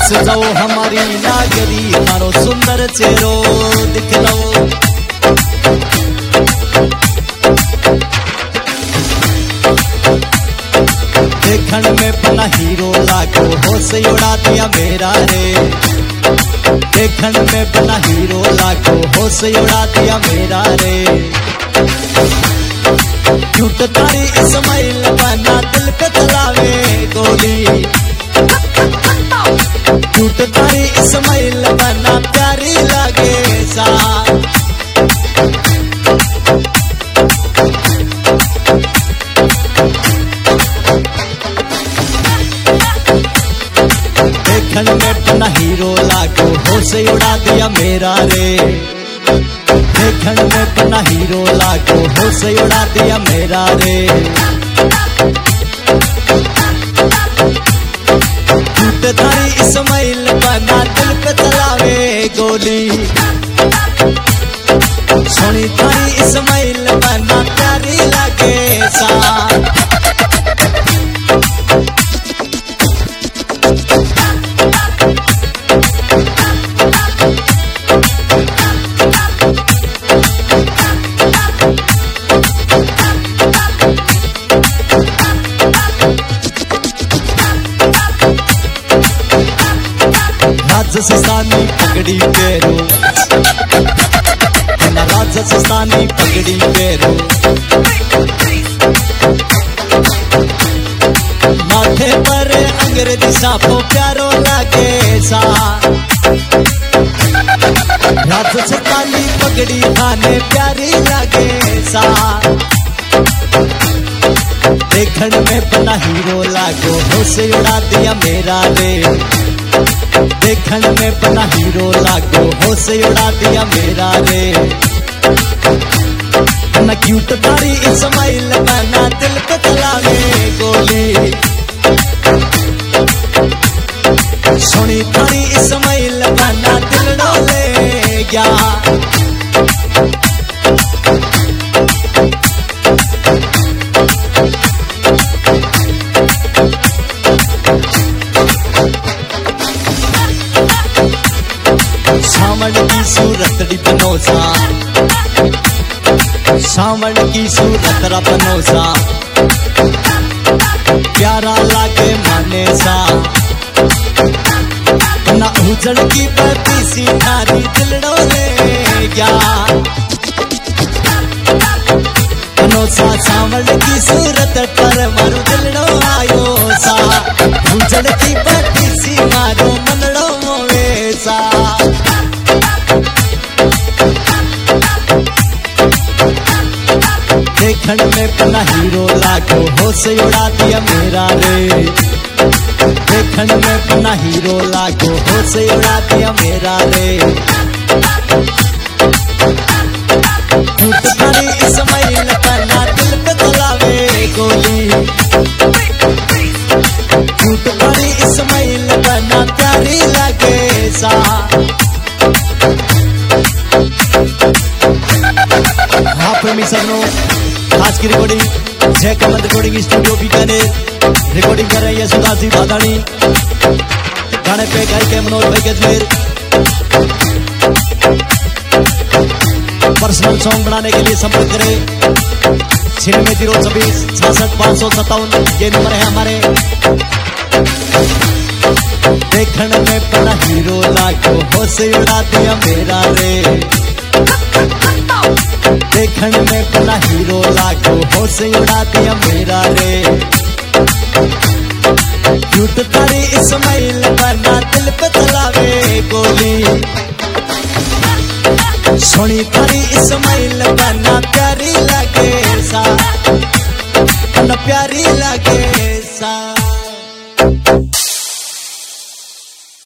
बस जाओ हमारी नागरी, मारो सुंदर चेहरो दिख लो। देखण में पना हीरो लागो, होश उड़ा दिया मेरा रे। देखण में पना हीरो लागो, होश उड़ा दिया मेरा रे। झूठ तारी इस्माइल बना, दिल पे चलावे गोली। झूठ तारी इस्माइल बना, प्यारी लागे सा। देखण में पना हीरो लागो, होश उड़ा दिया मेरा रे। देखण में पना हीरो लागो, होश उड़ा दिया मेरा रे। झूठ तारी इस्माइल बना, दिल पे चलावे गोली। सोनी तारी इस्माइल बना, प्यारी लागे सा। राजस्थानी पगड़ी पेरो, राजस्थानी पगड़ी पेरो। माथे पर अंग्रेजी छापो, प्यारो लागे सा। राजस्थानी पगड़ी खाने, प्यारी लागे सा। देखण में पना हीरो लागो, होश उड़ा दिया मेरा रे। देखण में पना हीरो लागो, होश उड़ा दिया मेरा रे। ना क्यूट तारी इस्माइल बना, दिल पे चलावे गोली। सोनी तारी इस्माइल बना, दिल डोले गया। सावन की सूरत बनोसा, सावन की सूरत बनोसा। प्यारा लागे माने सा, ना उजड़ की बत्ती सी नारी, दिल डोले गया। बनोसा सावन की सूरत पर मारो, दिल डो आयो सा। उजड़ की बत्ती सी मारो, मनड़ो मोवे सा। देखण में पना हीरो लागो, होश उड़ा दिया मेरा रे। देखण में पना हीरो लागो, होश उड़ा दिया मेरा रे। झूठ तारी इस्माइल बना, दिल पे चलावे गोली। झूठ तारी इस्माइल बना, प्यारी लागे सा। हाँ प्रेमी सबनो, आज की recording Jai Kamal recording studio Bikaner. Recording कर रहे हैं सुधा जी बादानी। गाने पे गायक मनोज भाई गजमेर। पर्सनल सॉन्ग बनाने के लिए संपर्क करें 96266557 ये नंबर है हमारे। देखण में पना हीरो लागो, होश उड़ा दिया मेरा रे। देखण में पना हीरो लागो, होश उड़ा दिया मेरा रे। झूठ तारी इस्माइल बना, दिल पे चलावे गोली। सोनी तारी इस्माइल बना, प्यारी लागे सा। प्यारी लागे